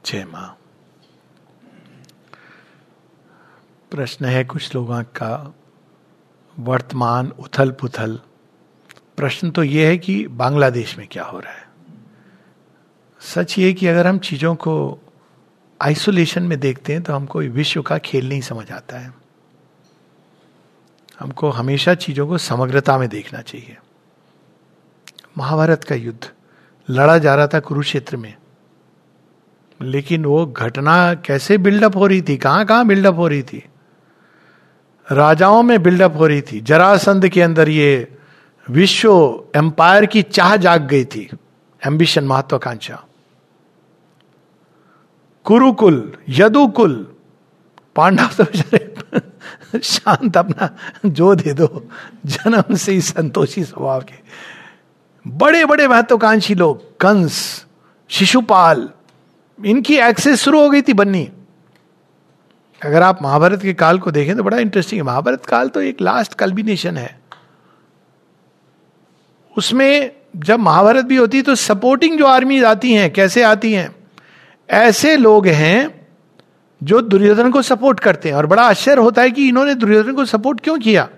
जय मां। प्रश्न है कुछ लोगों का, वर्तमान उथल पुथल। प्रश्न तो यह है कि बांग्लादेश में क्या हो रहा है। सच ये कि अगर हम चीजों को आइसोलेशन में देखते हैं तो हमको विश्व का खेल नहीं समझ आता है। हमको हमेशा चीजों को समग्रता में देखना चाहिए। महाभारत का युद्ध लड़ा जा रहा था कुरुक्षेत्र में, लेकिन वो घटना कैसे बिल्डअप हो रही थी, कहां कहां बिल्डअप हो रही थी। राजाओं में बिल्डअप हो रही थी। जरासंध के अंदर ये विश्व एम्पायर की चाह जाग गई थी, एम्बिशन, महत्वाकांक्षा। कुरुकुल, यदुकुल, पांडव तो बेचारे शांत, अपना जो दे दो, जन्म से ही संतोषी स्वभाव के बड़े बड़े महत्वाकांक्षी लोग, कंस, शिशुपाल, इनकी एक्सेस शुरू हो गई थी बननी। अगर आप महाभारत के काल को देखें तो बड़ा इंटरेस्टिंग है। महाभारत काल तो एक लास्ट कल्बिनेशन है। उसमें जब महाभारत भी होती है तो सपोर्टिंग जो आर्मी आती हैं, कैसे आती हैं, ऐसे लोग हैं जो दुर्योधन को सपोर्ट करते हैं। और बड़ा आश्चर्य होता है कि इन्होंने दुर्योधन को सपोर्ट क्यों किया,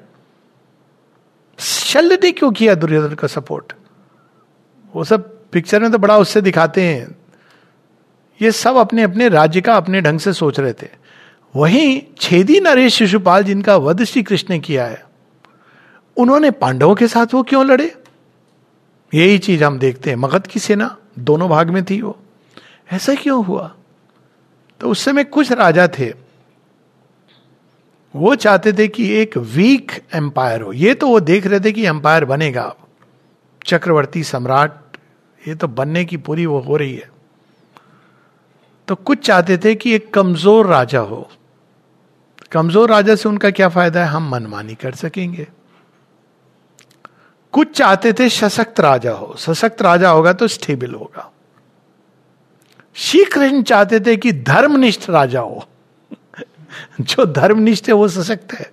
शल्य ने क्यों किया दुर्योधन का सपोर्ट। वो सब पिक्चर में तो बड़ा उससे दिखाते हैं। ये सब अपने अपने राज्य का अपने ढंग से सोच रहे थे। वहीं छेदी नरेश शिशुपाल, जिनका वध श्री कृष्ण ने किया है, उन्होंने पांडवों के साथ वो क्यों लड़े, यही चीज हम देखते हैं। मगध की सेना दोनों भाग में थी, वो ऐसा क्यों हुआ। तो उस समय कुछ राजा थे, वो चाहते थे कि एक वीक एम्पायर हो। ये तो वो देख रहे थे कि एम्पायर बनेगा, चक्रवर्ती सम्राट, ये तो बनने की पूरी वो हो रही है। तो कुछ चाहते थे कि एक कमजोर राजा हो। कमजोर राजा से उनका क्या फायदा है, हम मनमानी कर सकेंगे। कुछ चाहते थे सशक्त राजा हो, सशक्त राजा होगा तो स्टेबल होगा। श्री कृष्ण चाहते थे कि धर्मनिष्ठ राजा हो, जो धर्मनिष्ठ है वो सशक्त है।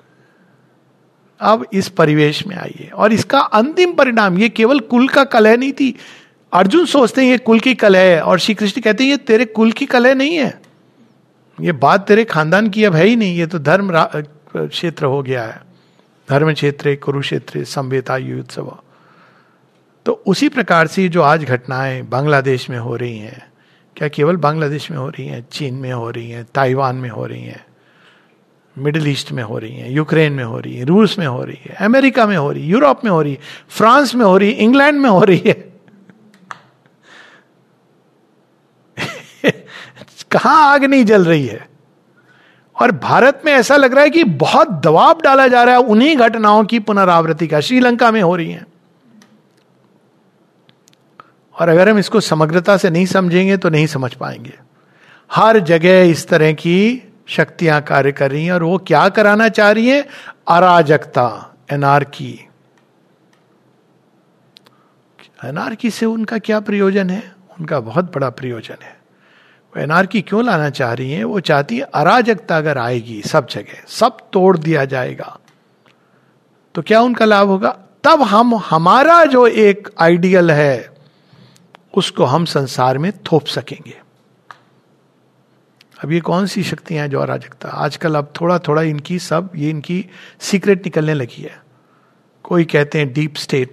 अब इस परिवेश में आइए, और इसका अंतिम परिणाम, ये केवल कुल का कलह नहीं थी। अर्जुन सोचते हैं ये कुल की कलह है, और श्री कृष्ण कहते हैं ये तेरे कुल की कलह नहीं है, ये बात तेरे खानदान की अब है ही नहीं, ये तो धर्म क्षेत्र हो गया है। धर्म क्षेत्र कुरुक्षेत्र संवेता युत्सव। तो उसी प्रकार से जो आज घटनाएं बांग्लादेश में हो रही हैं, क्या केवल बांग्लादेश में हो रही हैं, चीन में हो रही हैं, ताइवान में हो रही हैं, मिडिल ईस्ट में हो रही हैं, यूक्रेन में हो रही है, रूस में हो रही है, अमेरिका में हो रही है, यूरोप में हो रही है, फ्रांस में हो रही है, इंग्लैंड में हो रही है। कहां आग नहीं जल रही है। और भारत में ऐसा लग रहा है कि बहुत दबाव डाला जा रहा है उन्हीं घटनाओं की पुनरावृत्ति का। श्रीलंका में हो रही है। और अगर हम इसको समग्रता से नहीं समझेंगे तो नहीं समझ पाएंगे। हर जगह इस तरह की शक्तियां कार्य कर रही हैं, और वो क्या कराना चाह रही हैं, अराजकता, एनार्की। एनार्की से उनका क्या प्रयोजन है, उनका बहुत बड़ा प्रयोजन है। वो एनार्की क्यों लाना चाह रही हैं, वो चाहती है अराजकता अगर आएगी सब जगह, सब तोड़ दिया जाएगा, तो क्या उनका लाभ होगा। तब हम हमारा जो एक आइडियल है उसको हम संसार में थोप सकेंगे। अब ये कौन सी शक्तियां हैं जो अराजकता, आजकल अब थोड़ा थोड़ा इनकी सब ये इनकी सीक्रेट निकलने लगी है। कोई कहते हैं डीप स्टेट,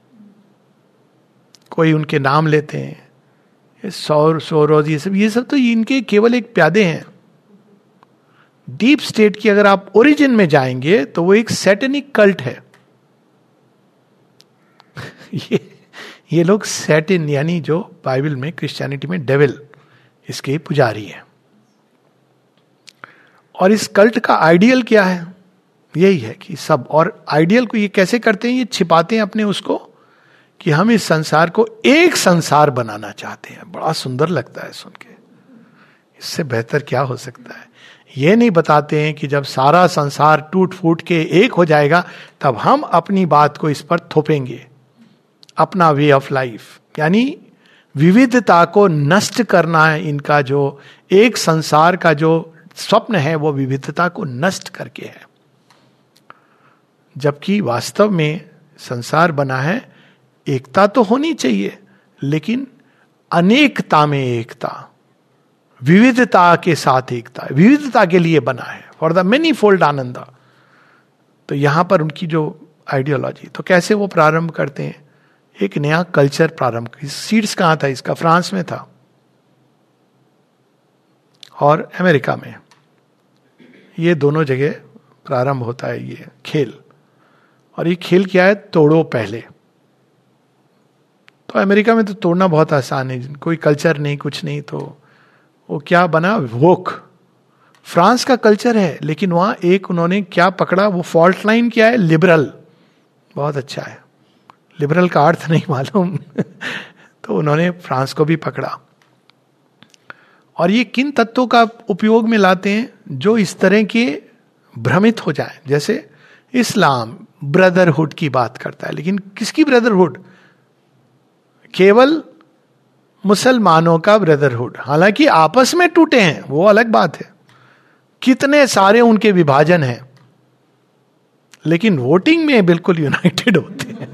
कोई उनके नाम लेते हैं, सौरोज, ये सब तो इनके केवल एक प्यादे हैं। डीप स्टेट की अगर आप ओरिजिन में जाएंगे तो वो एक सैटेनिक कल्ट है। ये लोग सैटिन, यानी जो बाइबल में क्रिश्चियनिटी में डेविल, इसके पुजारी हैं। और इस कल्ट का आइडियल क्या है, यही है कि सब, और आइडियल को ये कैसे करते हैं, ये छिपाते हैं अपने उसको, कि हम इस संसार को एक संसार बनाना चाहते हैं। बड़ा सुंदर लगता है सुन के, इससे बेहतर क्या हो सकता है। ये नहीं बताते हैं कि जब सारा संसार टूट फूट के एक हो जाएगा तब हम अपनी बात को इस पर थोपेंगे, अपना वे ऑफ लाइफ, यानी विविधता को नष्ट करना है। इनका जो एक संसार का जो स्वप्न है वो विविधता को नष्ट करके है, जबकि वास्तव में संसार बना है, एकता तो होनी चाहिए, लेकिन अनेकता में एकता। विविधता के साथ एकता, विविधता के लिए बना है, for the manifold Ananda. तो यहां पर उनकी जो आइडियोलॉजी, तो कैसे वो प्रारंभ करते हैं, एक नया कल्चर प्रारंभ। सीड्स कहां था इसका? फ्रांस में था और अमेरिका में, ये दोनों जगह प्रारंभ होता है ये खेल। और ये खेल क्या है? तोड़ो पहले। तो अमेरिका में तो तोड़ना बहुत आसान है, कोई कल्चर नहीं, कुछ नहीं, तो वो क्या बना? वोक। फ्रांस का कल्चर है, लेकिन वहां एक उन्होंने क्या पकड़ा? वो फॉल्ट लाइन क्या है? लिबरल। बहुत अच्छा है, लिबरल का अर्थ नहीं मालूम तो उन्होंने फ्रांस को भी पकड़ा। और ये किन तत्वों का उपयोग में लाते हैं? जो इस तरह के भ्रमित हो जाए। जैसे इस्लाम ब्रदरहुड की बात करता है, लेकिन किसकी ब्रदरहुड? केवल मुसलमानों का ब्रदरहुड। हालांकि आपस में टूटे हैं, वो अलग बात है, कितने सारे उनके विभाजन हैं, लेकिन वोटिंग में बिल्कुल यूनाइटेड होते हैं।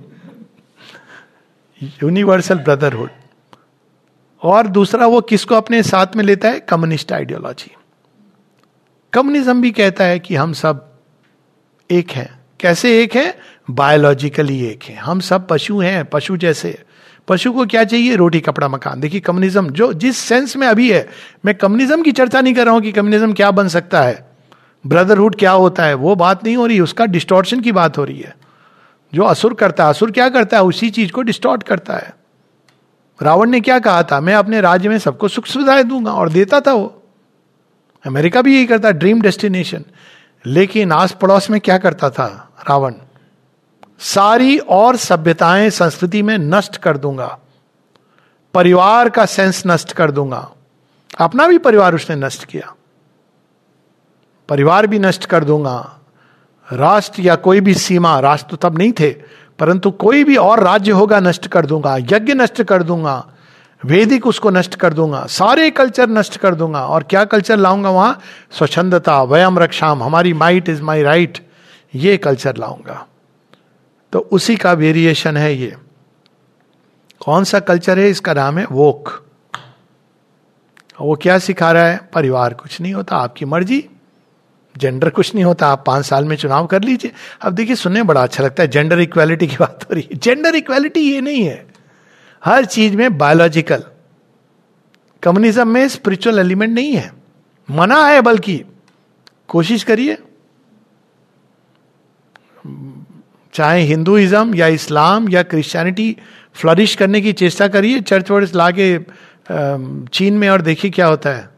Universal brotherhood. और दूसरा वो किसको अपने साथ में लेता है? Communist ideology. कम्युनिज्म भी कहता है कि हम सब एक हैं। कैसे एक हैं? बायोलॉजिकली एक हैं। हम सब पशु हैं, पशु जैसे। पशु को क्या चाहिए? रोटी कपड़ा मकान। देखिए कम्युनिज्म जो जिस सेंस में अभी है, मैं कम्युनिज्म की चर्चा नहीं कर रहा हूं कि कम्युनिज्म क्या बन सकता है, ब्रदरहुड क्या होता है, वो बात नहीं हो रही, उसका डिस्टॉर्शन की बात हो रही है। जो असुर करता है, असुर क्या करता है? उसी चीज को डिस्टॉर्ट करता है। रावण ने क्या कहा था? मैं अपने राज्य में सबको सुख सुविधाएं दूंगा, और देता था वो। अमेरिका भी यही करता, ड्रीम डेस्टिनेशन। लेकिन आस पड़ोस में क्या करता था रावण? सारी और सभ्यताएं संस्कृति में नष्ट कर दूंगा, परिवार का सेंस नष्ट कर दूंगा। अपना भी परिवार उसने नष्ट किया, परिवार भी नष्ट कर दूंगा। राष्ट्र या कोई भी सीमा, राष्ट्र तो तब नहीं थे, परंतु कोई भी और राज्य होगा नष्ट कर दूंगा, यज्ञ नष्ट कर दूंगा, वैदिक उसको नष्ट कर दूंगा, सारे कल्चर नष्ट कर दूंगा। और क्या कल्चर लाऊंगा वहां? स्वच्छंदता, वयम रक्षाम, हमारी माइट इज माई राइट, ये कल्चर लाऊंगा। तो उसी का वेरिएशन है ये। कौन सा कल्चर है? इसका नाम है वोक। वो क्या सिखा रहा है? परिवार कुछ नहीं होता, आपकी मर्जी। जेंडर कुछ नहीं होता, आप 5 साल में चुनाव कर लीजिए। अब देखिए, सुनने बड़ा अच्छा लगता है, जेंडर इक्वालिटी की बात हो रही है। जेंडर इक्वालिटी ये नहीं है, हर चीज में बायोलॉजिकल। कम्युनिज्म में स्पिरिचुअल एलिमेंट नहीं है, मना है, बल्कि कोशिश करिए, चाहे हिंदुइज्म या इस्लाम या क्रिश्चियनिटी फ्लरिश करने की चेष्टा करिए, चर्च वर्च ला के चीन में, और देखिए क्या होता है।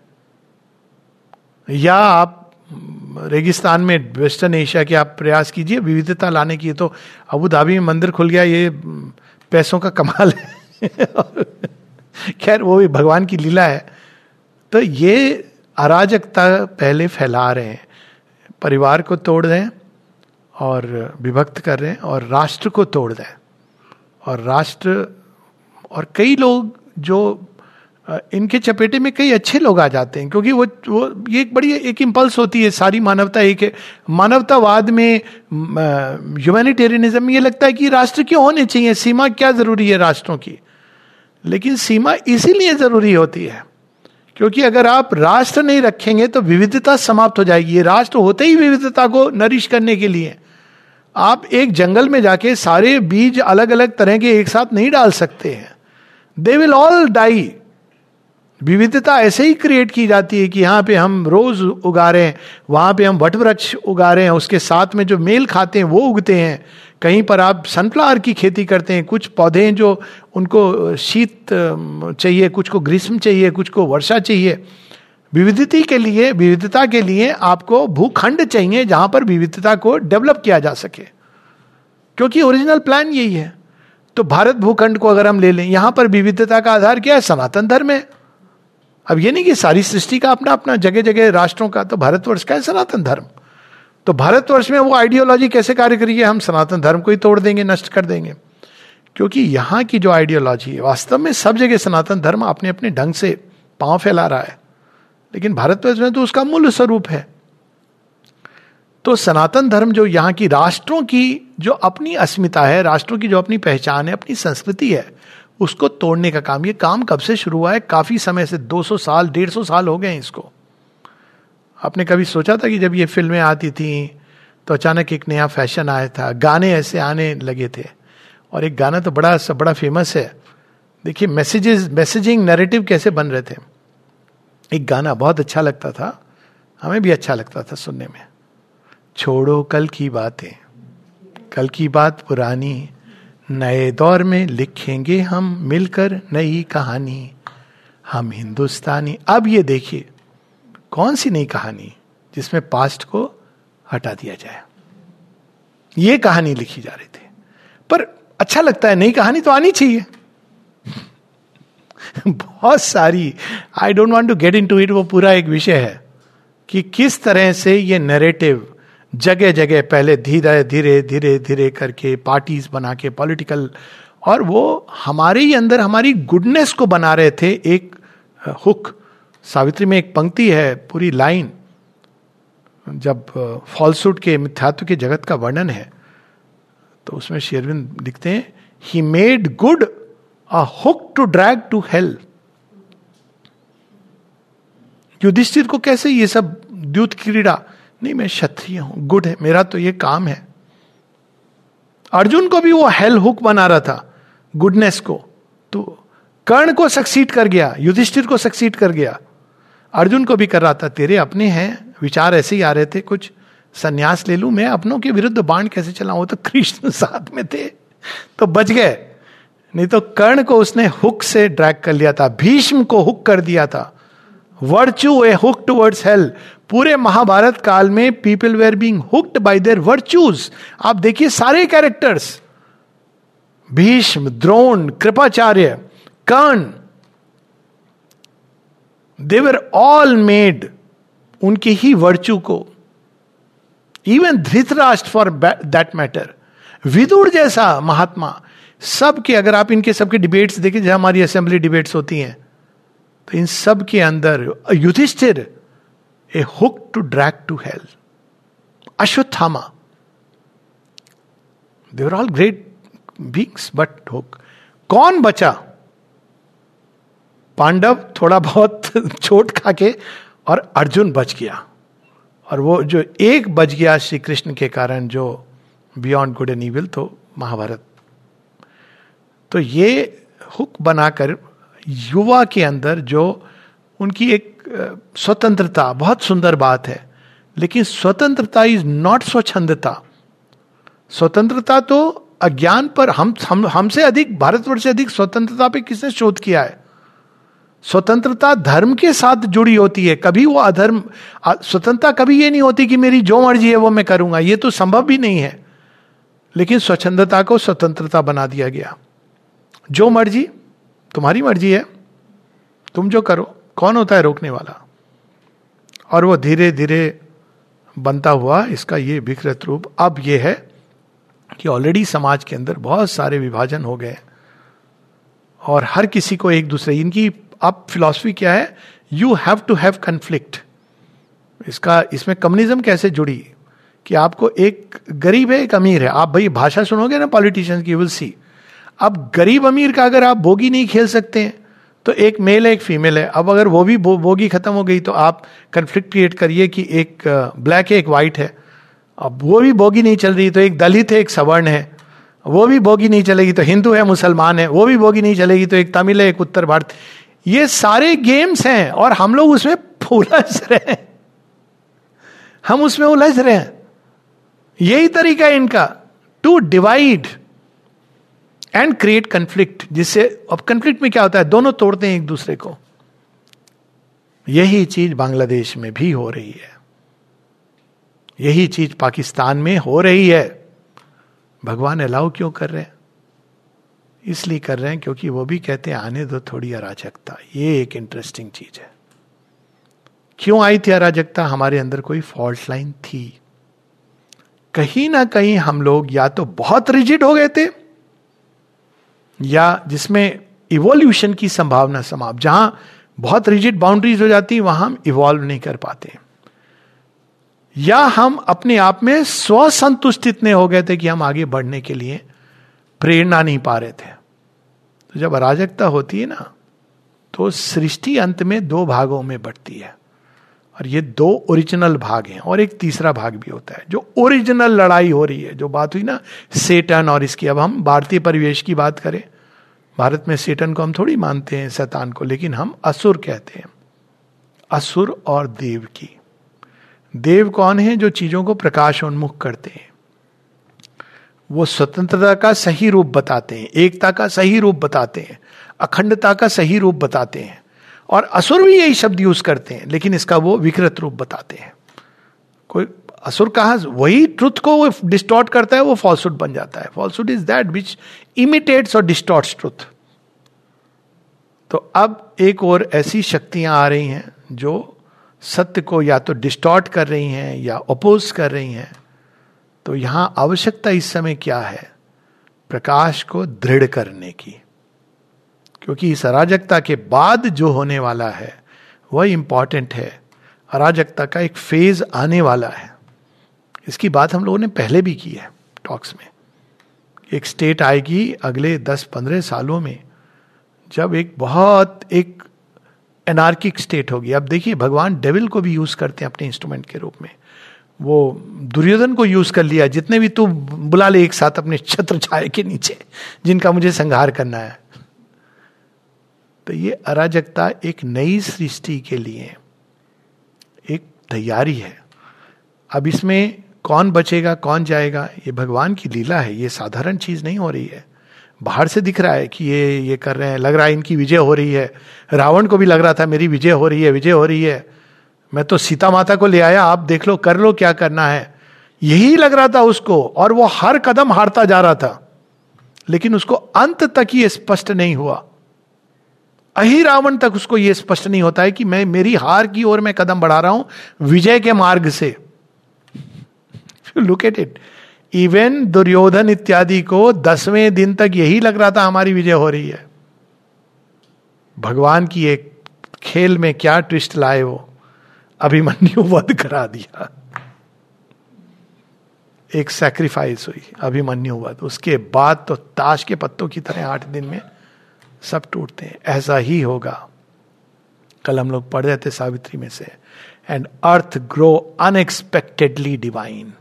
या आप रेगिस्तान में वेस्टर्न एशिया के आप प्रयास कीजिए विविधता लाने की। तो अबू धाबी में मंदिर खुल गया, ये पैसों का कमाल है खैर वो भी भगवान की लीला है। तो ये अराजकता पहले फैला रहे हैं, परिवार को तोड़ दें और विभक्त कर रहे हैं, और राष्ट्र को तोड़ दें। और राष्ट्र, और कई लोग जो इनके चपेटे में कई अच्छे लोग आ जाते हैं, क्योंकि वो ये एक बड़ी एक इंपल्स होती है, सारी मानवता एक है। मानवतावाद में, ह्यूमैनिटेरियनिज्म में ये लगता है कि राष्ट्र क्यों होने चाहिए, सीमा क्या जरूरी है राष्ट्रों की। लेकिन सीमा इसीलिए जरूरी होती है क्योंकि अगर आप राष्ट्र नहीं रखेंगे तो विविधता समाप्त हो जाएगी। ये राष्ट्र होते ही विविधता को नरिश करने के लिए। आप एक जंगल में जाके सारे बीज अलग अलग तरह के एक साथ नहीं डाल सकते हैं, दे विल ऑल डाई। विविधता ऐसे ही क्रिएट की जाती है कि यहाँ पे हम रोज उगा रहे हैं, वहां पे हम वट वृक्ष उगा रहे हैं, उसके साथ में जो मेल खाते हैं वो उगते हैं। कहीं पर आप सनफ्लावर की खेती करते हैं, कुछ पौधे हैं जो उनको शीत चाहिए, कुछ को ग्रीष्म चाहिए, कुछ को वर्षा चाहिए। विविधता के लिए आपको भूखंड चाहिए जहां पर विविधता को डेवलप किया जा सके, क्योंकि ओरिजिनल प्लान यही है। तो भारत भूखंड को अगर हम ले लें, यहां पर विविधता का आधार क्या है? सनातन धर्म है। अब ये नहीं कि सारी सृष्टि का अपना अपना जगह जगह राष्ट्रों का, तो भारतवर्ष का है सनातन धर्म। तो भारतवर्ष में वो आइडियोलॉजी कैसे कार्य करी है? हम सनातन धर्म को ही तोड़ देंगे, नष्ट कर देंगे। क्योंकि यहां की जो आइडियोलॉजी है, वास्तव में सब जगह सनातन धर्म अपने अपने ढंग से पांव फैला रहा है, लेकिन भारतवर्ष में तो उसका मूल स्वरूप है। तो सनातन धर्म जो यहाँ की राष्ट्रों की जो अपनी अस्मिता है, राष्ट्रों की जो अपनी पहचान है, अपनी संस्कृति है, उसको तोड़ने का काम। ये काम कब से शुरू हुआ है? काफी समय से, 200 साल 150 साल हो गए हैं इसको। आपने कभी सोचा था कि जब ये फिल्में आती थी तो अचानक एक नया फैशन आया था, गाने ऐसे आने लगे थे, और एक गाना तो बड़ा फेमस है। देखिए मैसेजिंग नैरेटिव कैसे बन रहे थे। एक गाना बहुत अच्छा लगता था, हमें भी अच्छा लगता था सुनने में। छोड़ो कल की बातें, कल की बात पुरानी, नए दौर में लिखेंगे हम मिलकर नई कहानी, हम हिंदुस्तानी। अब ये देखिए कौन सी नई कहानी जिसमें पास्ट को हटा दिया जाए। ये कहानी लिखी जा रही थी, पर अच्छा लगता है, नई कहानी तो आनी चाहिए। बहुत सारी, I don't want to get into it, वो पूरा एक विषय है कि किस तरह से ये नैरेटिव जगह जगह पहले धीरे धीरे धीरे धीरे करके पार्टीज बना के पॉलिटिकल, और वो हमारे ही अंदर हमारी गुडनेस को बना रहे थे। एक हुक, सावित्री में एक पंक्ति है, पूरी लाइन, जब फॉल्सहुड के, मिथ्यात्व के जगत का वर्णन है, तो उसमें श्री अरविंद लिखते हैं, he made good a hook to drag to hell. Yudhishthira को कैसे ये सब द्यूत क्रीड़ा, नहीं मैं क्षत्रिय हूं, गुड है, मेरा तो ये काम है। अर्जुन को भी वो हेल हुक बना रहा था गुडनेस को, तो कर्ण को सक्सीड कर गया, युधिष्ठिर को सक्सीड कर गया, अर्जुन को भी कर रहा था। तेरे अपने हैं विचार ऐसे ही आ रहे थे, कुछ संन्यास ले लूं, मैं अपनों के विरुद्ध बाण कैसे चलाऊं। वो तो कृष्ण साथ में थे तो बच गए, नहीं तो कर्ण को उसने हुक से ड्रैग कर लिया था, भीष्म को हुक कर दिया था। Virtue a hook towards hell. पूरे महाभारत काल में people were being hooked by their virtues. आप देखिए सारे characters, Bhishma, Drona, Kripacharya, Karna, they were all made उनके ही वर्च्यू को। Even Dhritarashtra for that matter, Vidura जैसा महात्मा, सबके, अगर आप इनके सबके डिबेट्स देखें, जहां हमारी असेंबली डिबेट्स होती हैं, तो इन सब के अंदर Yudhishthira a hook to drag to hell, Ashwatthama, they were all great beings but hook. कौन बचा? पांडव थोड़ा बहुत चोट खा के, और अर्जुन बच गया। और वो जो एक बच गया श्री कृष्ण के कारण, जो बियॉन्ड गुड एंड इविल, तो महाभारत। तो ये हुक बनाकर युवा के अंदर जो उनकी एक स्वतंत्रता, बहुत सुंदर बात है, लेकिन स्वतंत्रता इज नॉट स्वच्छंदता। स्वतंत्रता तो अज्ञान पर, हमसे अधिक, भारतवर्ष से अधिक स्वतंत्रता पे किसने शोध किया है? स्वतंत्रता धर्म के साथ जुड़ी होती है, कभी वो अधर्म। स्वतंत्रता कभी ये नहीं होती कि मेरी जो मर्जी है वो मैं करूंगा, ये तो संभव भी नहीं है। लेकिन स्वच्छंदता को स्वतंत्रता बना दिया गया। जो मर्जी, तुम्हारी मर्जी है, तुम जो करो, कौन होता है रोकने वाला? और वो धीरे धीरे बनता हुआ इसका ये विकृत रूप अब ये है कि ऑलरेडी समाज के अंदर बहुत सारे विभाजन हो गए, और हर किसी को एक दूसरे, इनकी अब फिलॉसफी क्या है? You have to have conflict. इसमें कम्युनिज्म कैसे जुड़ी कि आपको एक गरीब है, एक अमीर है, आप भाई भाषा सुनोगे ना पॉलिटिशियंस की, विल सी। अब गरीब अमीर का अगर आप बोगी नहीं खेल सकते हैं, तो एक मेल है एक फीमेल है, अब अगर वो भी बोगी खत्म हो गई तो आप कन्फ्लिक्ट क्रिएट करिए कि एक ब्लैक है एक वाइट है, अब वो भी बोगी नहीं चल रही तो एक दलित है एक सवर्ण है, वो भी बोगी नहीं चलेगी तो हिंदू है मुसलमान है, वो भी बोगी नहीं चलेगी तो एक तमिल है एक उत्तर भारत। ये सारे गेम्स हैं और हम लोग उसमें उलझ रहे हैं, हम उसमें उलझ रहे हैं। यही तरीका है इनका, to divide and create conflict, जिससे अब कंफ्लिक्ट में क्या होता है, दोनों तोड़ते हैं एक दूसरे को। यही चीज बांग्लादेश में भी हो रही है, यही चीज पाकिस्तान में हो रही है। भगवान अलाउ क्यों कर रहे हैं? इसलिए कर रहे हैं क्योंकि वो भी कहते हैं आने दो थोड़ी अराजकता। ये एक इंटरेस्टिंग चीज है। क्यों आई थी अराजकता? हमारे अंदर कोई फॉल्ट लाइन थी, कहीं ना कहीं हम लोग या तो बहुत रिजिड हो गए थे, या जिसमें इवोल्यूशन की संभावना समाप्त, जहां बहुत रिजिड बाउंड्रीज हो जाती वहां हम इवॉल्व नहीं कर पाते, या हम अपने आप में स्वसंतुष्ट इतने हो गए थे कि हम आगे बढ़ने के लिए प्रेरणा नहीं पा रहे थे। तो जब अराजकता होती है ना, तो सृष्टि अंत में दो भागों में बंटती है, और ये दो ओरिजिनल भाग हैं, और एक तीसरा भाग भी होता है जो ओरिजिनल लड़ाई हो रही है। जो बात हुई ना सेटन और इसकी, अब हम भारतीय परिवेश की बात करें, भारत में सेटन को हम थोड़ी मानते हैं, शैतान को, लेकिन हम असुर कहते हैं। असुर और देव की। देव कौन है? जो चीजों को प्रकाशोन्मुख करते हैं, वो स्वतंत्रता का सही रूप बताते हैं, एकता का सही रूप बताते हैं, अखंडता का सही रूप बताते हैं। और असुर भी यही शब्द यूज करते हैं, लेकिन इसका वो विकृत रूप बताते हैं। कोई असुर कहा, वही ट्रुथ को वो डिस्टॉर्ट करता है, वो फॉल्सहुड बन जाता है। Falsehood is that which imitates और डिस्टॉर्ट्स ट्रुथ। तो अब एक और ऐसी शक्तियां आ रही हैं जो सत्य को या तो डिस्टॉर्ट कर रही हैं या अपोज कर रही हैं। तो यहां आवश्यकता इस समय क्या है? प्रकाश को दृढ़ करने की, क्योंकि इस अराजकता के बाद जो होने वाला है वह इंपॉर्टेंट है। अराजकता का एक फेज आने वाला है, इसकी बात हम लोगों ने पहले भी की है टॉक्स में। एक स्टेट आएगी अगले 10-15 सालों में, जब एक एनार्किक स्टेट होगी। अब देखिए, भगवान डेविल को भी यूज करते हैं अपने इंस्ट्रूमेंट के रूप में। वो दुर्योधन को यूज कर लिया, जितने भी तू बुला ले एक साथ अपने छत्र छाया के नीचे, जिनका मुझे संहार करना है। तो ये अराजकता एक नई सृष्टि के लिए एक तैयारी है। अब इसमें कौन बचेगा कौन जाएगा, ये भगवान की लीला है। ये साधारण चीज नहीं हो रही है। बाहर से दिख रहा है कि ये कर रहे हैं, लग रहा है इनकी विजय हो रही है। रावण को भी लग रहा था मेरी विजय हो रही है, विजय हो रही है, मैं तो सीता माता को ले आया, आप देख लो, कर लो क्या करना है। यही लग रहा था उसको, और वो हर कदम हारता जा रहा था, लेकिन उसको अंत तक ये स्पष्ट नहीं हुआ। अही रावण तक उसको ये स्पष्ट नहीं होता है कि मैं मेरी हार की ओर मैं कदम बढ़ा रहा हूं विजय के मार्ग से। Look at it, even Duryodhana इत्यादि को 10वें दिन तक यही लग रहा था हमारी विजय हो रही है। भगवान की एक खेल में क्या ट्विस्ट लाए वो, अभिमन्यु वध करा दिया। एक सैक्रिफाइस हुई, अभिमन्यु वध। उसके बाद तो ताश के पत्तों की तरह 8 दिन में सब टूटते हैं। ऐसा ही होगा। कल हम लोग पढ़ रहे थे सावित्री में से, and earth grow unexpectedly divine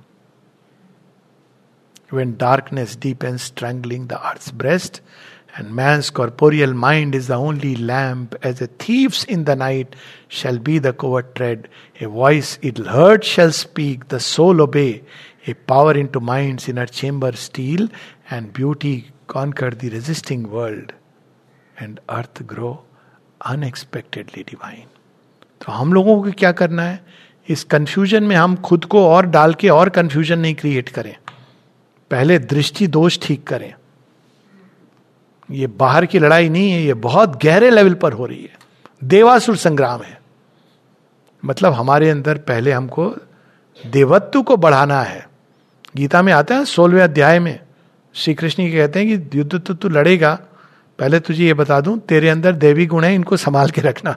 when darkness deepens strangling the earth's breast and man's corporeal mind is the only lamp, as a thief's in the night shall be the covert tread, a voice ill heard shall speak, the soul obey, a power into mind's inner chamber steal, and beauty conquer the resisting world, and earth grow unexpectedly divine. तो हम लोगों को क्या करना है? इस confusion में हम खुद को और डाल के और कंफ्यूजन नहीं क्रिएट करें। पहले दृष्टि दोष ठीक करें। ये बाहर की लड़ाई नहीं है, ये बहुत गहरे लेवल पर हो रही है। देवासुर संग्राम है। मतलब हमारे अंदर पहले हमको देवत्व को बढ़ाना है। गीता में आता है 16वें अध्याय में श्री कृष्ण कहते हैं कि युद्ध तो तू लड़ेगा, पहले तुझे ये बता दूं तेरे अंदर देवी गुण है, इनको संभाल के रखना,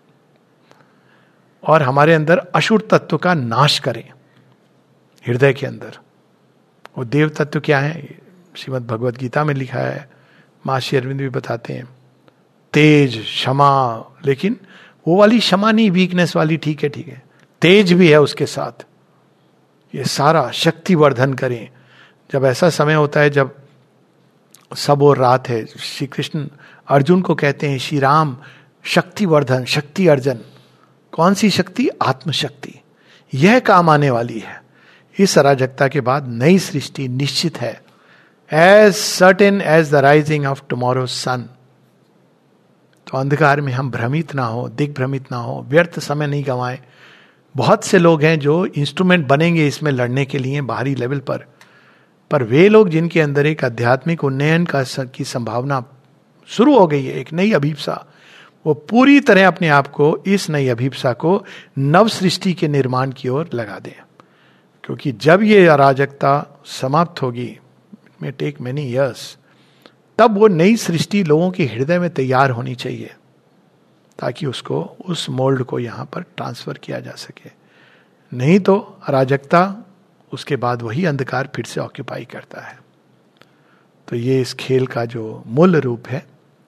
और हमारे अंदर असुर तत्व का नाश करें हृदय के अंदर। वो देव तत्व क्या है? श्रीमद् भगवद गीता में लिखा है, महर्षि अरविंद भी बताते हैं, तेज, क्षमा। लेकिन वो वाली क्षमा नहीं, वीकनेस वाली, ठीक है, तेज भी है उसके साथ। ये सारा शक्तिवर्धन करें। जब ऐसा समय होता है जब सब और रात है, श्री कृष्ण अर्जुन को कहते हैं, श्री राम शक्तिवर्धन, शक्ति अर्जन। कौन सी शक्ति? आत्मशक्ति। यह काम आने वाली है। इस अराजकता के बाद नई सृष्टि निश्चित है, as certain as the rising of tomorrow sun. तो अंधकार में हम भ्रमित ना हो, दिग्भ्रमित ना हो, व्यर्थ समय नहीं गंवाएं। बहुत से लोग हैं जो इंस्ट्रूमेंट बनेंगे इसमें लड़ने के लिए बाहरी लेवल पर वे लोग जिनके अंदर एक आध्यात्मिक उन्नयन की संभावना शुरू हो गई है, एक नई अभिप्सा, वो पूरी तरह अपने आप को इस नई अभिप्सा को नव सृष्टि के निर्माण की ओर लगा दें। क्योंकि जब ये अराजकता समाप्त होगी, it may take many years, तब वो नई सृष्टि लोगों के हृदय में तैयार होनी चाहिए, ताकि उसको उस मोल्ड को यहां पर ट्रांसफर किया जा सके। नहीं तो अराजकता, उसके बाद वही अंधकार फिर से ऑक्यूपाई करता है। तो ये इस खेल का जो मूल रूप है,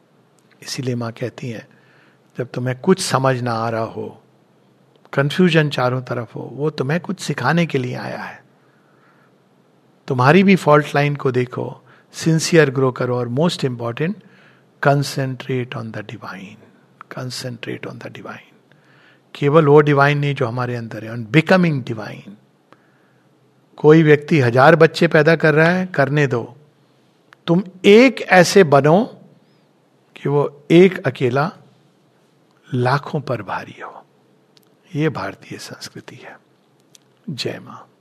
इसीलिए माँ कहती हैं, जब तुम्हें कुछ समझ ना आ रहा हो, कंफ्यूजन चारों तरफ हो, वो तुम्हें कुछ सिखाने के लिए आया है. तुम्हारी भी फॉल्ट लाइन को देखो, सिंसियर ग्रो करो, और most important, concentrate on the divine. Concentrate on the divine. केवल वो डिवाइन नहीं जो हमारे अंदर है, ऑन बिकमिंग डिवाइन. कोई व्यक्ति 1000 बच्चे पैदा कर रहा है, करने दो. तुम एक ऐसे बनो कि वो एक अकेला लाखों पर भारी हो. ये भारतीय संस्कृति है. जय मां.